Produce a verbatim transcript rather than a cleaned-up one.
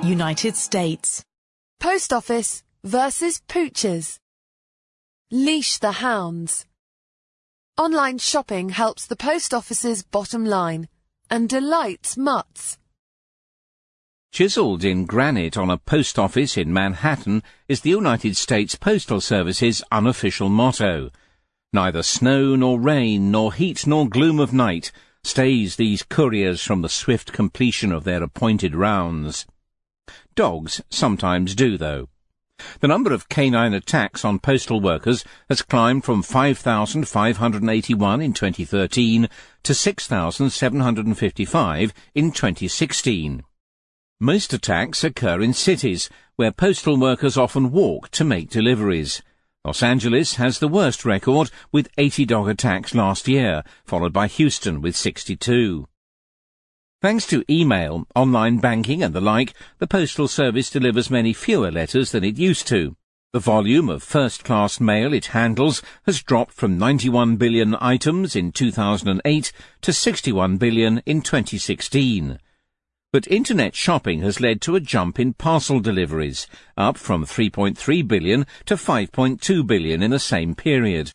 United States. Post office versus poochers. Leash the hounds. Online shopping helps the post office's bottom line and delights mutts. Chiselled in granite on a post office in Manhattan is the United States Postal Service's unofficial motto. Neither snow nor rain nor heat nor gloom of night stays these couriers from the swift completion of their appointed rounds. Dogs sometimes do, though. The number of canine attacks on postal workers has climbed from five thousand five hundred eighty-one in twenty thirteen to six thousand seven hundred fifty-five in twenty sixteen. Most attacks occur in cities, where postal workers often walk to make deliveries. Los Angeles has the worst record, with eighty dog attacks last year, followed by Houston with sixty-two. Thanks to email, online banking and the like, the Postal Service delivers many fewer letters than it used to. The volume of first-class mail it handles has dropped from ninety-one billion items in two thousand eight to sixty-one billion in twenty sixteen. But Internet shopping has led to a jump in parcel deliveries, up from three point three billion to five point two billion in the same period.